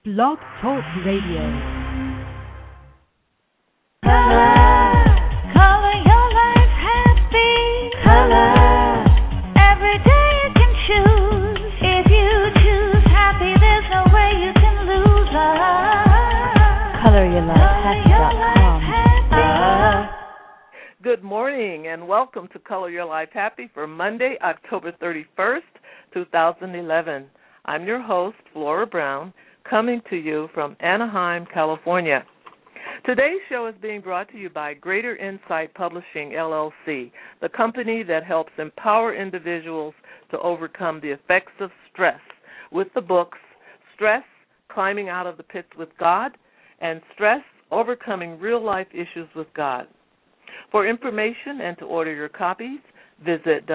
Blog Talk Radio. Color your life happy. Color. Every day you can choose. If you choose happy, there's no way you can lose. ColorYourLifeHappy.com. Good morning and welcome to Color Your Life Happy for Monday, October 31st, 2011. I'm your host, Flora Brown, coming to you from Anaheim, California. Today's show is being brought to you by Greater Insight Publishing, LLC, the company that helps empower individuals to overcome the effects of stress with the books Stress, Climbing Out of the Pits with God, and Stress, Overcoming Real-Life Issues with God. For information and to order your copies, visit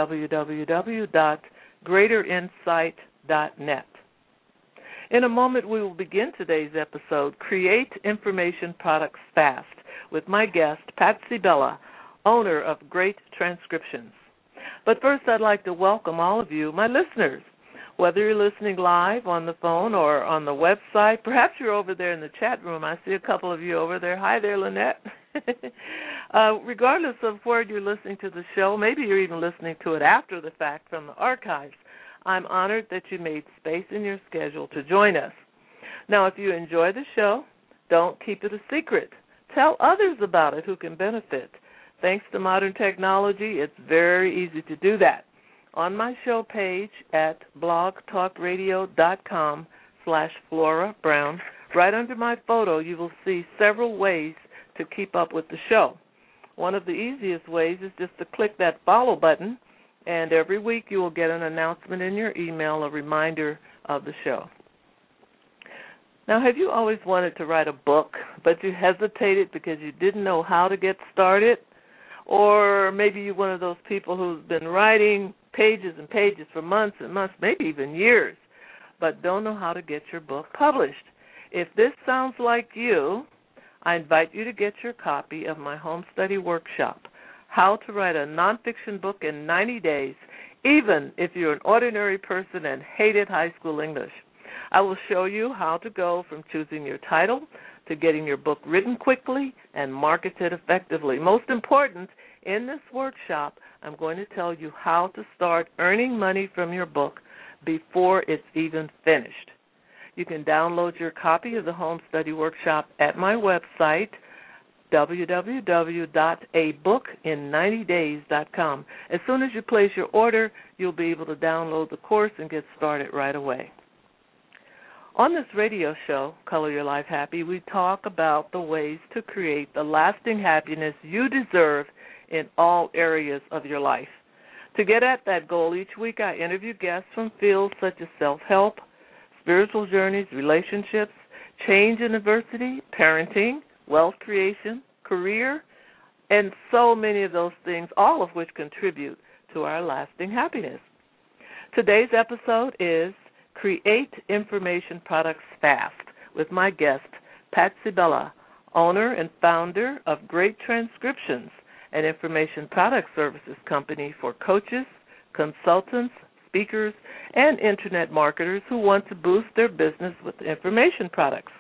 www.greaterinsight.net. In a moment, we will begin today's episode, Create Information Products Fast, with my guest, Patsy Bella, owner of Great Transcriptions. But first, I'd like to welcome all of you, my listeners, whether you're listening live on the phone or on the website. Perhaps you're over there in the chat room. I see a couple of you over there. Hi there, Lynette. Regardless of where you're listening to the show, maybe you're even listening to it after the fact from the archives, I'm honored that you made space in your schedule to join us. Now, if you enjoy the show, don't keep it a secret. Tell others about it who can benefit. Thanks to modern technology, it's very easy to do that. On my show page at blogtalkradio.com/Flora Brown, right under my photo, you will see several ways to keep up with the show. One of the easiest ways is just to click that follow button, and every week you will get an announcement in your email, a reminder of the show. Now, have you always wanted to write a book, but you hesitated because you didn't know how to get started? Or maybe you're one of those people who's been writing pages and pages for months and months, maybe even years, but don't know how to get your book published. If this sounds like you, I invite you to get your copy of my home study workshop, How to Write a Nonfiction Book in 90 Days, even if you're an ordinary person and hated high school English. I will show you how to go from choosing your title to getting your book written quickly and marketed effectively. Most important, in this workshop, I'm going to tell you how to start earning money from your book before it's even finished. You can download your copy of the Home Study Workshop at my website, www.abookin90days.com. As soon as you place your order, you'll be able to download the course and get started right away. On this radio show, Color Your Life Happy, we talk about the ways to create the lasting happiness you deserve in all areas of your life. To get at that goal, each week I interview guests from fields such as self-help, spiritual journeys, relationships, change and adversity, parenting, wealth creation, career, and so many of those things, all of which contribute to our lasting happiness. Today's episode is Create Information Products Fast with my guest, Patsy Bella, owner and founder of Great Transcriptions, an information product services company for coaches, consultants, speakers, and Internet marketers who want to boost their business with information products.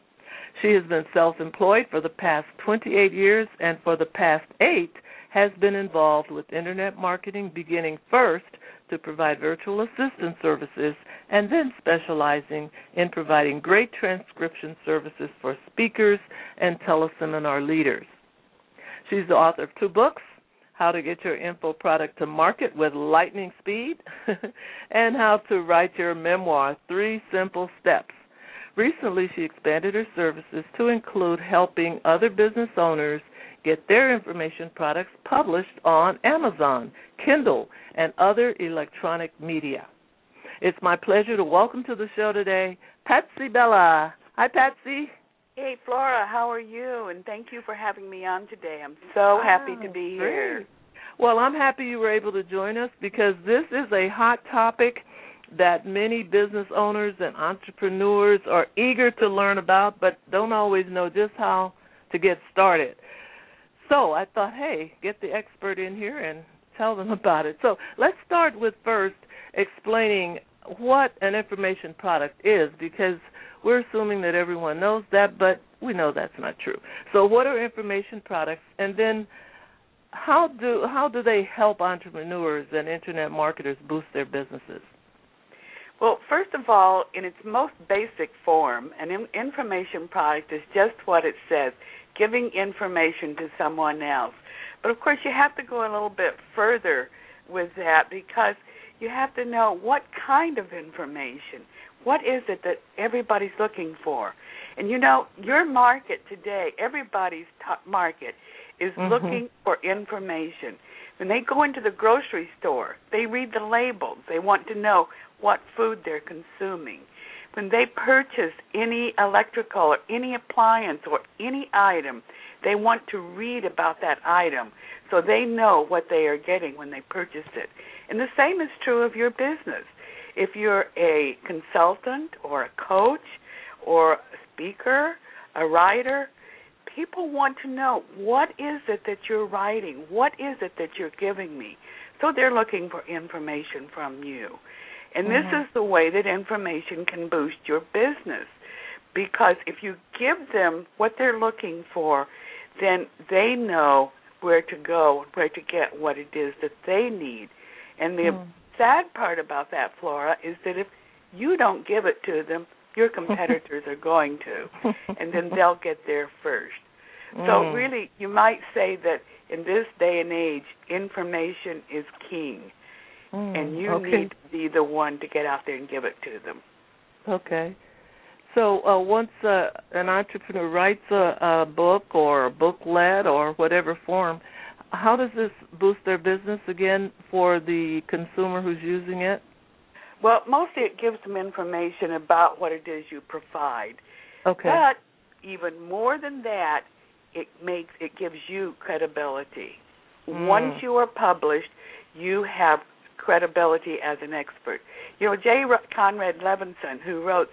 She has been self-employed for the past 28 years and for the past 8 has been involved with Internet marketing, beginning first to provide virtual assistant services and then specializing in providing great transcription services for speakers and teleseminar leaders. She's the author of 2 books, How to Get Your Info Product to Market with Lightning Speed, and How to Write Your Memoir, 3 Simple Steps. Recently, she expanded her services to include helping other business owners get their information products published on Amazon, Kindle, and other electronic media. It's my pleasure to welcome to the show today, Patsy Bella. Hi, Patsy. Hey, Flora, how are you? And thank you for having me on today. I'm so happy to be here. Great. Well, I'm happy you were able to join us because this is a hot topic that many business owners and entrepreneurs are eager to learn about but don't always know just how to get started. So I thought, hey, get the expert in here and tell them about it. So let's start with first explaining what an information product is, because we're assuming that everyone knows that, but we know that's not true. So what are information products, and then how do they help entrepreneurs and Internet marketers boost their businesses? Well, first of all, in its most basic form, an information product is just what it says, giving information to someone else. But, of course, you have to go a little bit further with that because you have to know what kind of information. What is it that everybody's looking for? And, you know, your market today, everybody's market is looking for information. When they go into the grocery store, they read the labels. They want to know what food they're consuming. When they purchase any electrical or any appliance or any item, they want to read about that item so they know what they are getting when they purchase it. And the same is true of your business. If you're a consultant or a coach or a speaker, a writer, people want to know what is it that you're writing, what is it that you're giving me. So they're looking for information from you. And this is the way that information can boost your business, because if you give them what they're looking for, then they know where to go, where to get what it is that they need. And the sad part about that, Flora, is that if you don't give it to them, your competitors are going to, and then they'll get there first. So really, you might say that in this day and age, information is king, and you need to be the one to get out there and give it to them. Okay. So once an entrepreneur writes a book or a booklet or whatever form, how does this boost their business again for the consumer who's using it? Well, mostly it gives them information about what it is you provide. Okay. But even more than that, it gives you credibility. Once you are published, you have credibility as an expert. You know, J. Conrad Levinson, who wrote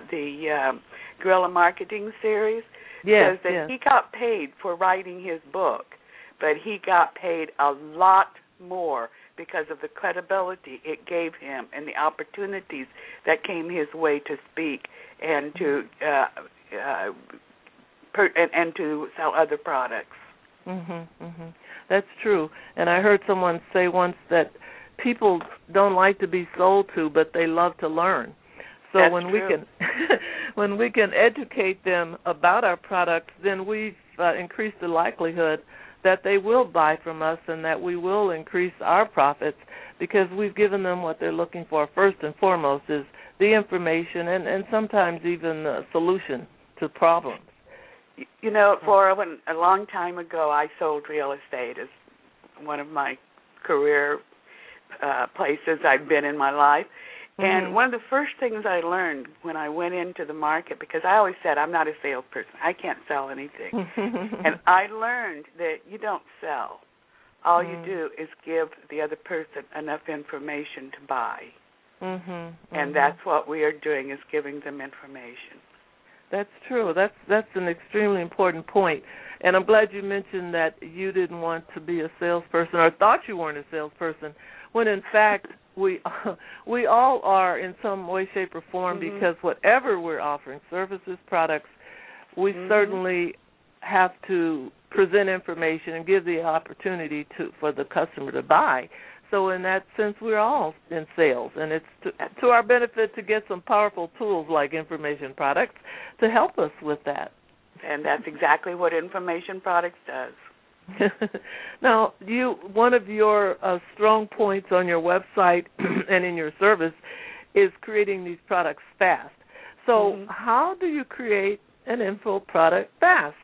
the Guerrilla Marketing series, says that he got paid for writing his book, but he got paid a lot more because of the credibility it gave him and the opportunities that came his way to speak and to and to sell other products. That's true. And I heard someone say once that people don't like to be sold to, but they love to learn. So That's when true. when we can educate them about our products, then we've increased the likelihood that they will buy from us and that we will increase our profits because we've given them what they're looking for. First and foremost is the information and sometimes even a solution to problems. You know, Flora, a long time ago I sold real estate as one of my career places I've been in my life. And one of the first things I learned when I went into the market, because I always said I'm not a salesperson, I can't sell anything. And I learned that you don't sell. All you do is give the other person enough information to buy. And that's what we are doing, is giving them information. That's true. That's an extremely important point. And I'm glad you mentioned that you didn't want to be a salesperson or thought you weren't a salesperson, when in fact we all are in some way, shape, or form, because whatever we're offering, services, products, we certainly have to present information and give the opportunity for the customer to buy. So in that sense, we're all in sales, and it's to our benefit to get some powerful tools like information products to help us with that. And that's exactly what information products does. Now, one of your strong points on your website and in your service is creating these products fast. So how do you create an info product fast?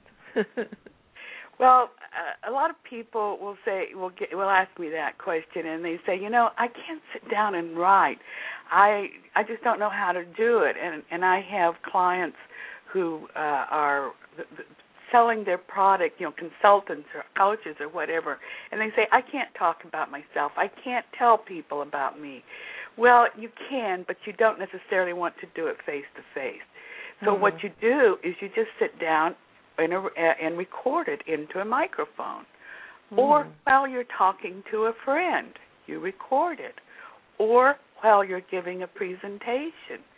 Well, a lot of people will ask me that question, and they say, you know, I can't sit down and write. I just don't know how to do it. And I have clients who are selling their product, you know, consultants or coaches or whatever, and they say, I can't talk about myself. I can't tell people about me. Well, you can, but you don't necessarily want to do it face-to-face. So what you do is you just sit down and record it into a microphone. Or while you're talking to a friend, you record it. Or while you're giving a presentation.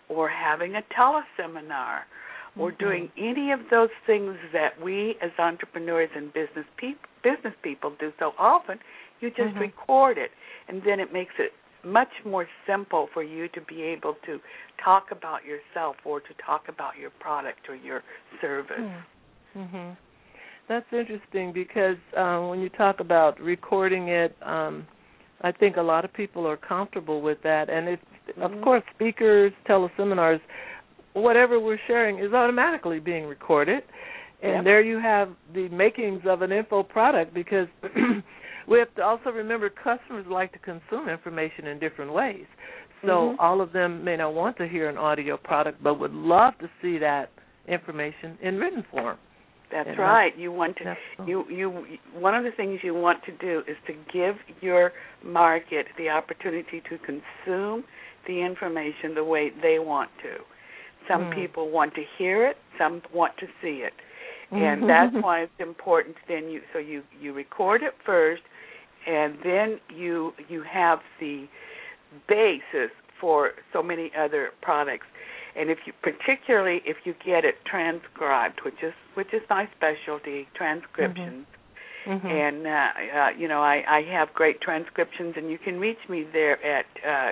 or having a teleseminar, or doing any of those things that we as entrepreneurs and business people do so often. You just record it, and then it makes it much more simple for you to be able to talk about yourself or to talk about your product or your service. Mm-hmm. That's interesting because when you talk about recording it, I think a lot of people are comfortable with that. And it's, of course, speakers, teleseminars, whatever we're sharing is automatically being recorded. And there you have the makings of an info product, because we have to also remember customers like to consume information in different ways. So all of them may not want to hear an audio product, but would love to see that information in written form. That's right. You want to one of the things you want to do is to give your market the opportunity to consume the information the way they want to. Some people want to hear it, some want to see it. And that's why it's important then you record it first, and then you have the basis for so many other products. And particularly if you get it transcribed, which is my specialty, transcriptions. And I have great transcriptions, and you can reach me there at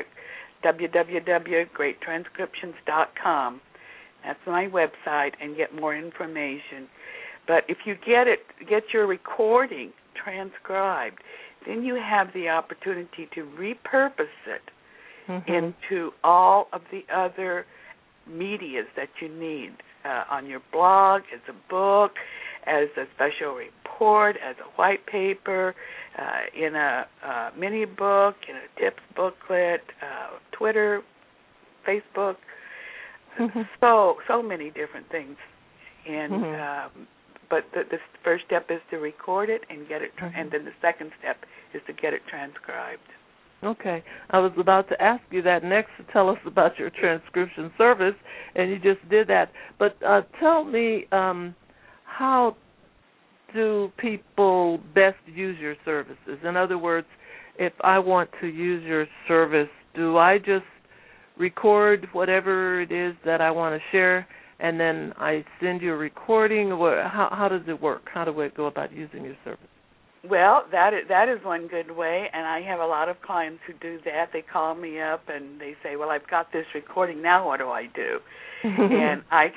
www.greattranscriptions.com. That's my website, and get more information. But if you get your recording transcribed, then you have the opportunity to repurpose it into all of the other medias that you need on your blog, as a book, as a special report, as a white paper, in a mini book, in a tips booklet, Twitter, Facebook, so many different things. And but the first step is to record it and get it, and then the second step is to get it transcribed. Okay. I was about to ask you that next, to tell us about your transcription service, and you just did that. But tell me, how do people best use your services? In other words, if I want to use your service, do I just record whatever it is that I want to share, and then I send you a recording? How does it work? How do I go about using your service? Well, that is one good way, and I have a lot of clients who do that. They call me up and they say, "Well, I've got this recording. Now what do I do?" And I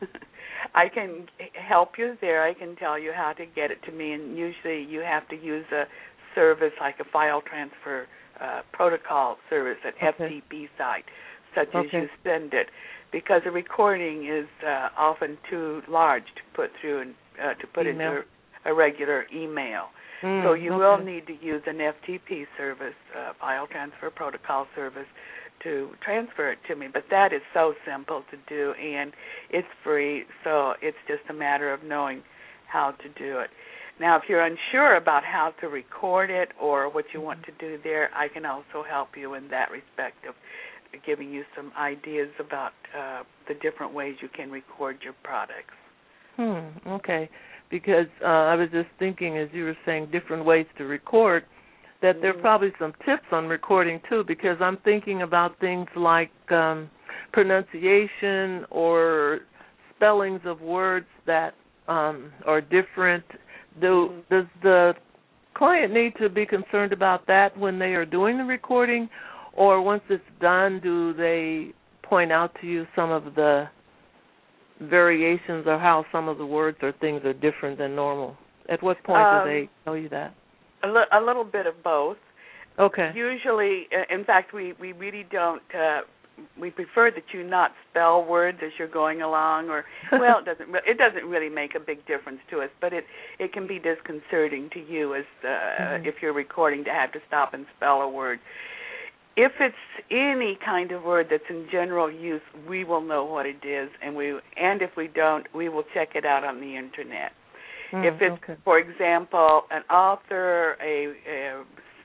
can help you there. I can tell you how to get it to me, and usually you have to use a service like a file transfer protocol service, an FTP site, such as you send it, because a recording is often too large to put through and to put into a regular email. So you will need to use an FTP service, file transfer protocol service, to transfer it to me. But that is so simple to do, and it's free, so it's just a matter of knowing how to do it. Now, if you're unsure about how to record it or what you want to do there, I can also help you in that respect of giving you some ideas about the different ways you can record your products. Okay. Because I was just thinking, as you were saying, different ways to record, that there are probably some tips on recording, too, because I'm thinking about things like pronunciation or spellings of words that are different. Does the client need to be concerned about that when they are doing the recording, or once it's done, do they point out to you some of the variations or how some of the words or things are different than normal? At what point do they tell you that? A little bit of both. Okay. Usually, in fact, we really don't. We prefer that you not spell words as you're going along, or it doesn't really make a big difference to us, but it can be disconcerting to you as if you're recording to have to stop and spell a word. If it's any kind of word that's in general use, we will know what it is, and if we don't, we will check it out on the internet. If it's, for example, an author, a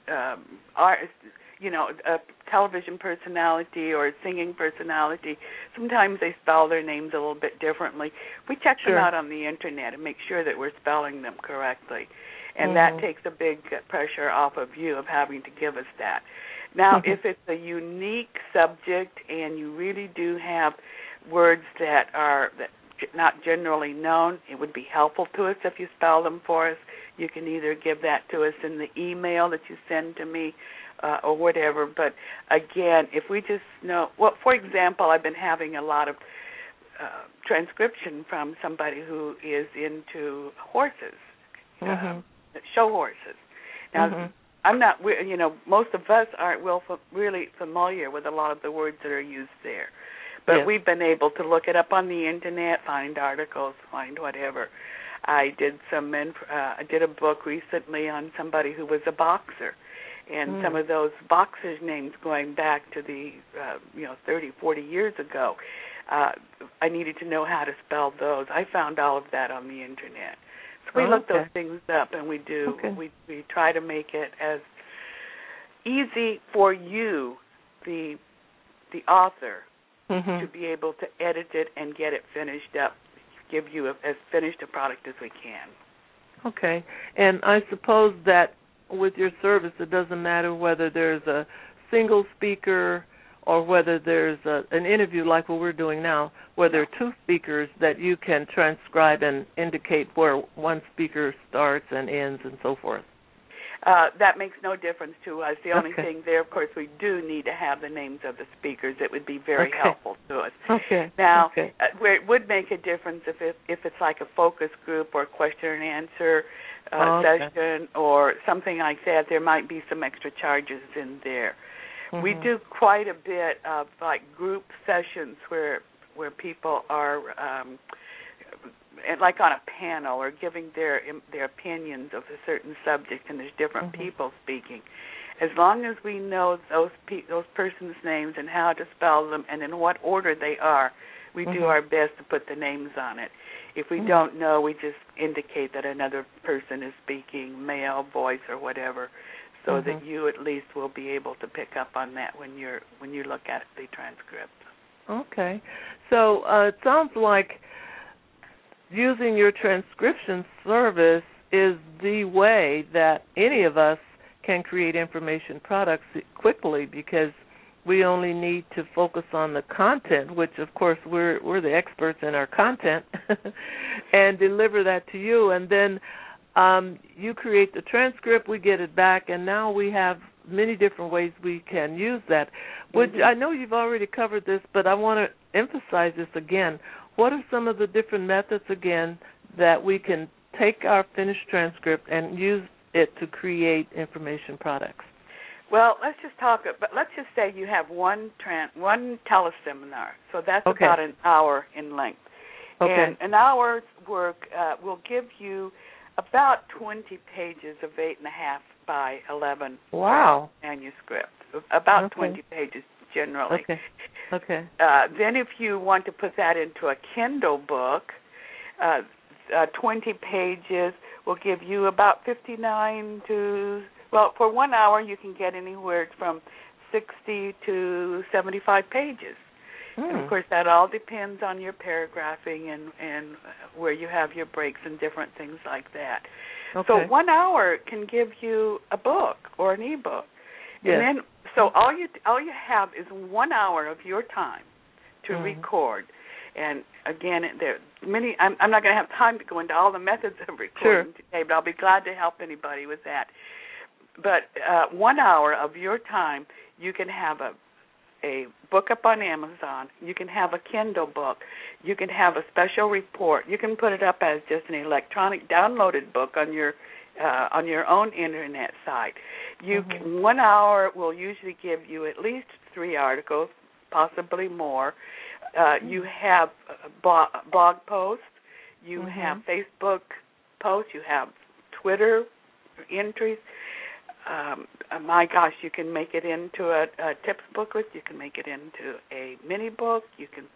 television personality or a singing personality, sometimes they spell their names a little bit differently. We check them out on the internet and make sure that we're spelling them correctly, and that takes a big pressure off of you of having to give us that. Now, if it's a unique subject and you really do have words that are not generally known, it would be helpful to us if you spell them for us. You can either give that to us in the email that you send to me or whatever. But, again, if we just know, well, for example, I've been having a lot of transcription from somebody who is into horses, show horses. Now, I'm not, most of us aren't really familiar with a lot of the words that are used there. But we've been able to look it up on the Internet, find articles, find whatever. I did a book recently on somebody who was a boxer, and some of those boxers' names going back to the 30, 40 years ago. I needed to know how to spell those. I found all of that on the Internet. So we look those things up, and we do. We try to make it as easy for you, the author, to be able to edit it and get it finished up, give you as finished a product as we can. Okay. And I suppose that with your service, it doesn't matter whether there's a single speaker or whether there's an interview like what we're doing now, where there are two speakers, that you can transcribe and indicate where one speaker starts and ends and so forth. That makes no difference to us. The only thing there, of course, we do need to have the names of the speakers. It would be very helpful to us. Now, where it would make a difference if it's like a focus group or question and answer session or something like that, there might be some extra charges in there. We do quite a bit of like group sessions where people are like on a panel or giving their opinions of a certain subject, and there's different people speaking. As long as we know those persons' names and how to spell them and in what order they are, we do our best to put the names on it. If we don't know, we just indicate that another person is speaking, male, voice, or whatever, so that you at least will be able to pick up on that when you look at the transcript. Okay. So it sounds like using your transcription service is the way that any of us can create information products quickly, because we only need to focus on the content, which of course we're the experts in our content, and deliver that to you. And then you create the transcript, we get it back, and now we have many different ways we can use that. I know you've already covered this, but I want to emphasize this again. What are some of the different methods, again, that we can take our finished transcript and use it to create information products? Well, let's just say you have one teleseminar, so that's about an hour in length. And an hour's work will give you about 20 pages of 8.5 by 11 manuscript, about 20 pages generally. Then if you want to put that into a Kindle book, 20 pages will give you about 59 to, well, for 1 hour you can get anywhere from 60 to 75 pages. And, of course, that all depends on your paragraphing and where you have your breaks and different things like that. So 1 hour can give you a book or an e-book. And then, so all you have is 1 hour of your time to record. And again, there are many. I'm not going to have time to go into all the methods of recording today, but I'll be glad to help anybody with that. But 1 hour of your time, you can have a book up on Amazon. You can have a Kindle book. You can have a special report. You can put it up as just an electronic downloaded book on your own internet site. 1 hour will usually give you at least 3 articles, possibly more. You have blog posts. You have Facebook posts. You have Twitter entries. My gosh, you can make it into a tips booklet. You can make it into a mini book. You can.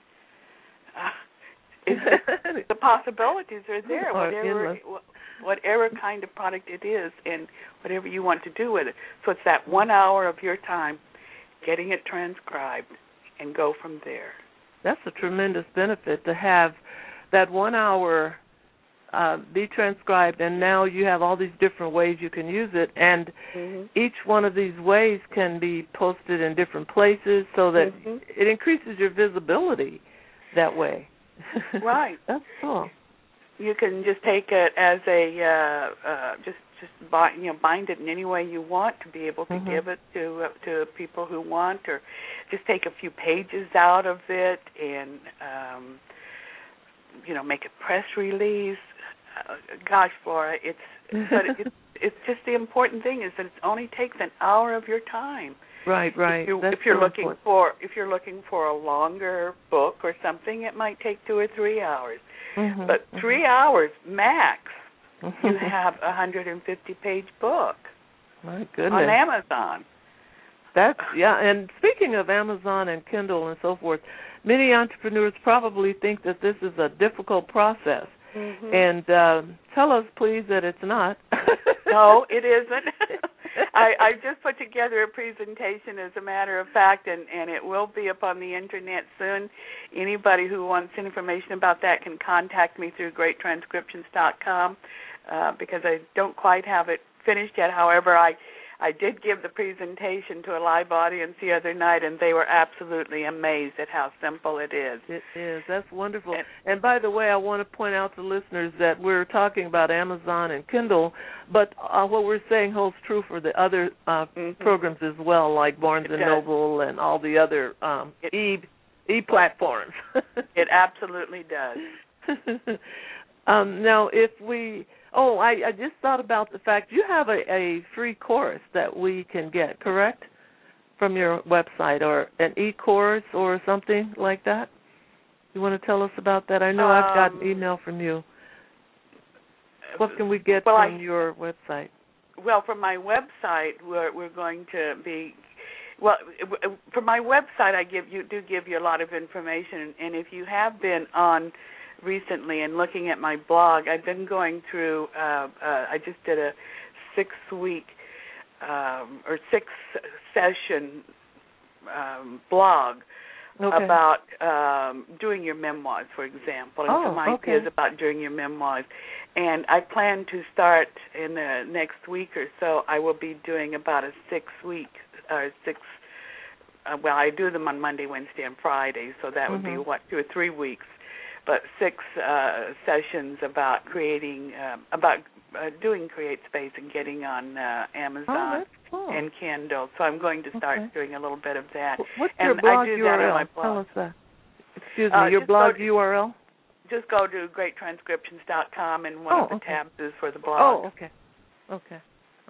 The possibilities are there. Whatever kind of product it is, and whatever you want to do with it. So it's that 1 hour of your time, getting it transcribed, and go from there. That's a tremendous benefit to have that 1 hour be transcribed, and now you have all these different ways you can use it, and each one of these ways can be posted in different places so that it increases your visibility that way. Right. That's cool. You can just take it as a bind it in any way you want to be able to give it to people who want, or just take a few pages out of it and make a press release. Gosh, Flora, it's just the important thing is that it only takes an hour of your time. Right. If you're looking for a longer book or something, it might take 2 or 3 hours. But 3 hours max, you have a 150-page book. My goodness. On Amazon. And speaking of Amazon and Kindle and so forth, many entrepreneurs probably think that this is a difficult process. And tell us, please, that it's not. No, it isn't. I just put together a presentation, as a matter of fact, and it will be up on the Internet soon. Anybody who wants information about that can contact me through greattranscriptions.com because I don't quite have it finished yet. However, I did give the presentation to a live audience the other night, and they were absolutely amazed at how simple it is. It is. That's wonderful. And by the way, I want to point out to listeners that we're talking about Amazon and Kindle, but what we're saying holds true for the other programs as well, like Barnes & Noble and all the other e-platforms. It absolutely does. Now, if we... I just thought about the fact you have a free course that we can get, correct, from your website, or an e-course or something like that? You want to tell us about that? I know I've got an email from you. What can we get from your website? Well, from my website, we're going to be... Well, for my website, I give you a lot of information, and if you have been on recently and looking at my blog, I've been going through, I just did a 6-week or 6-session blog about doing your memoirs, for example, and some ideas about doing your memoirs. And I plan to start in the next week or so. I will be doing about a 6-week or well, I do them on Monday, Wednesday, and Friday, so that would be, 2 or 3 weeks. But 6 sessions about creating, doing CreateSpace and getting on Amazon and Kindle. So I'm going to start doing a little bit of that. What's your blog URL? Tell us that. Excuse me, your blog URL? Just go to greattranscriptions.com, and one of the tabs is for the blog. Oh, okay.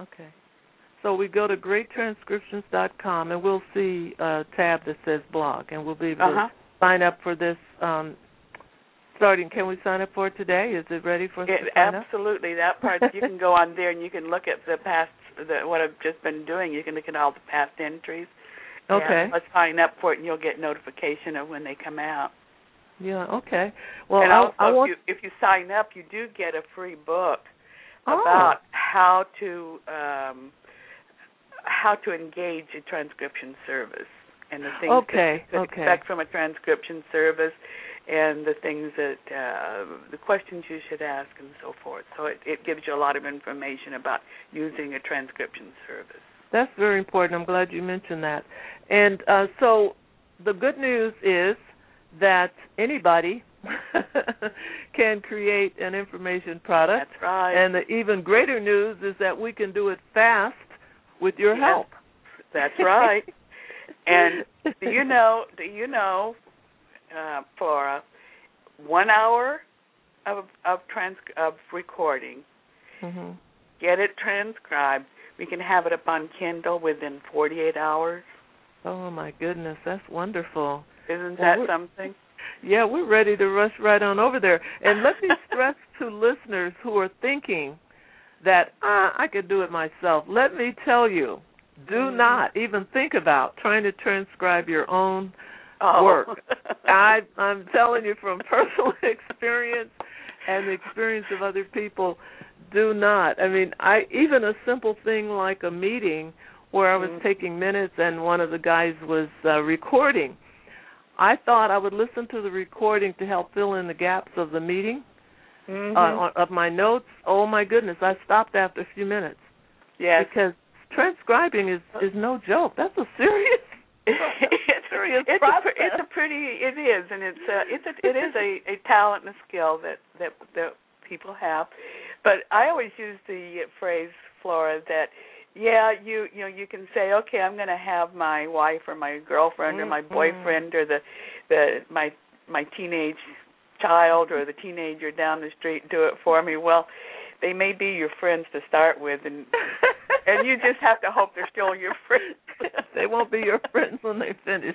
So we go to greattranscriptions.com, and we'll see a tab that says blog, and we'll be able to sign up for this starting. Can we sign up for it today? Is it ready for us to sign up? Absolutely. That part, you can go on there and you can look at the past, what I've just been doing. You can look at all the past entries. Okay. Let's sign up for it, and you'll get notification of when they come out. Yeah, okay. Well, and also, if you sign up, you do get a free book about how to engage a transcription service and the things that you expect from a transcription service, and the things that, the questions you should ask and so forth. So it gives you a lot of information about using a transcription service. That's very important. I'm glad you mentioned that. And so the good news is that anybody can create an information product. That's right. And the even greater news is that we can do it fast with your help. That's right. And do you know, Flora, 1 hour of recording, get it transcribed, we can have it up on Kindle within 48 hours. Oh, my goodness, that's wonderful. Isn't that something? Yeah, we're ready to rush right on over there. And let me stress to listeners who are thinking that I could do it myself. Let me tell you, do not even think about trying to transcribe your own work. I'm telling you from personal experience and the experience of other people, do not. I mean, even a simple thing like a meeting where I was taking minutes and one of the guys was recording, I thought I would listen to the recording to help fill in the gaps of the meeting, of my notes. Oh my goodness, I stopped after a few minutes. Yes, because transcribing is no joke. That's a serious. It is, and it is a talent and a skill that people have. But I always use the phrase, Flora, that you can say, okay, I'm going to have my wife or my girlfriend or my boyfriend or my teenage child or the teenager down the street do it for me. Well, they may be your friends to start with, and you just have to hope they're still your friends. They won't be your friends when they finish.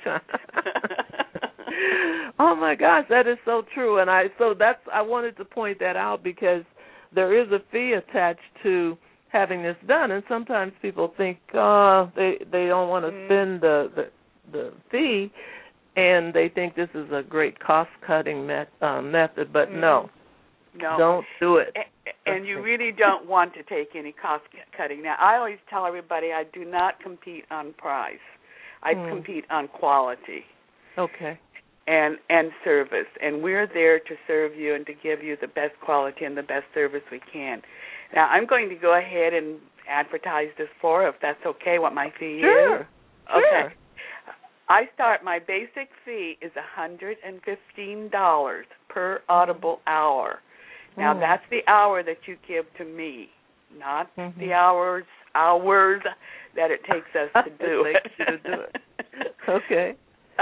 Oh my gosh, that is so true. And I wanted to point that out because there is a fee attached to having this done, and sometimes people think they don't want to spend the fee, and they think this is a great cost-cutting method, but no, don't do it. And you really don't want to take any cost-cutting. Now, I always tell everybody I do not compete on price. I compete on quality. Okay. And service, and we're there to serve you and to give you the best quality and the best service we can. Now, I'm going to go ahead and advertise this if that's okay, what my fee is. Okay. I start, my basic fee is $115 per audible hour. Now, that's the hour that you give to me, not the hours that it takes us to do it. You to do it. Okay.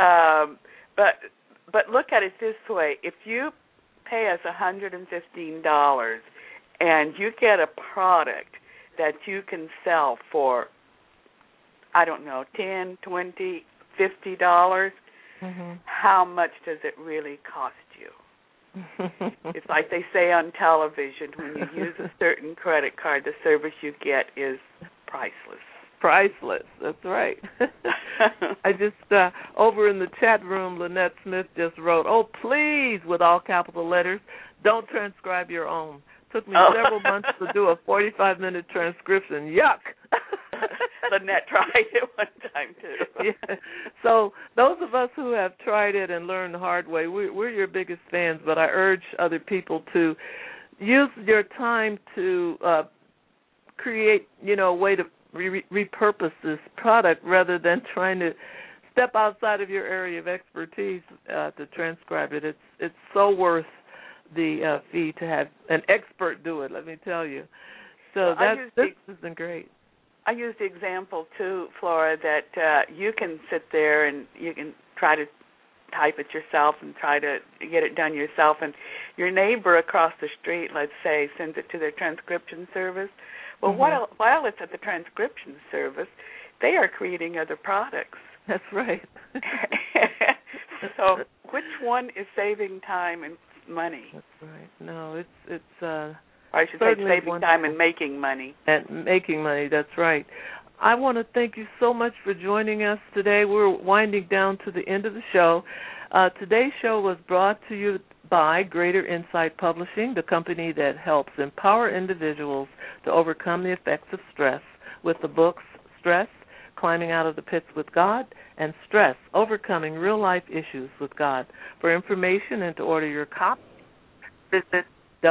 But look at it this way. If you pay us $115 and you get a product that you can sell for, I don't know, $10, $20, $50, how much does it really cost you? It's like they say on television, when you use a certain credit card, the service you get is priceless. Priceless, that's right. I just, over in the chat room, Lynette Smith just wrote, oh, please, with all capital letters, don't transcribe your own. Took me several months to do a 45-minute transcription. Yuck. Lynette tried it one time, too. Yeah. So those of us who have tried it and learned the hard way, we're your biggest fans, but I urge other people to use your time to create, a way to repurpose this product rather than trying to step outside of your area of expertise to transcribe it. It's so worth the fee to have an expert do it, let me tell you. So this has been great. I use the example, too, Flora, that you can sit there and you can try to type it yourself and try to get it done yourself, and your neighbor across the street, let's say, sends it to their transcription service. Well, while it's at the transcription service, they are creating other products. That's right. So which one is saving time and money? That's right. No, it's or I should say saving time and making money. And making money, that's right. I want to thank you so much for joining us today. We're winding down to the end of the show. Today's show was brought to you by Greater Insight Publishing, the company that helps empower individuals to overcome the effects of stress with the books Stress, Climbing Out of the Pits with God, and Stress, Overcoming Real-Life Issues with God. For information and to order your copy, visit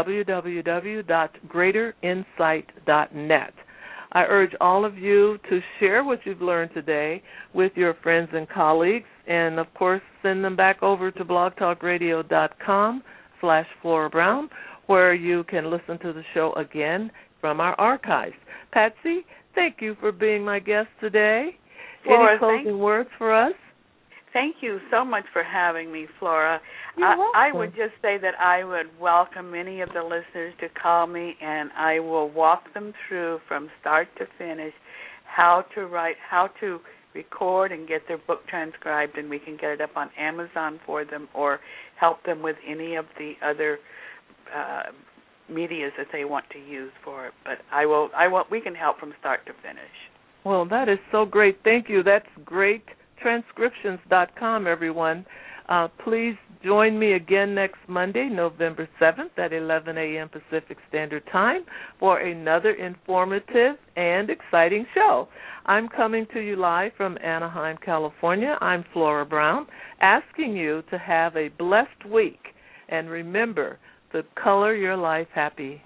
www.greaterinsight.net. I urge all of you to share what you've learned today with your friends and colleagues, and, of course, send them back over to blogtalkradio.com/Flora Brown, where you can listen to the show again from our archives. Patsy, thank you for being my guest today. Flora, any closing words for us? Thank you so much for having me, Flora. You're welcome. I would just say that I would welcome any of the listeners to call me, and I will walk them through from start to finish how to write, how to record and get their book transcribed, and we can get it up on Amazon for them or help them with any of the other medias that they want to use for it. But we can help from start to finish. Well, that is so great. Thank you. That's great. Transcriptions.com, everyone. Please join me again next Monday, November 7th at 11 a.m. Pacific Standard Time for another informative and exciting show. I'm coming to you live from Anaheim, California. I'm Flora Brown, asking you to have a blessed week. And remember, the Color Your Life Happy.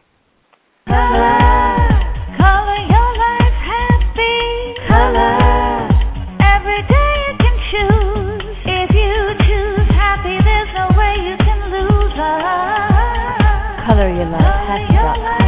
Color your life happy. Color. Every day you can choose. If you choose happy, there's no way you can lose. Color Your Life Happy.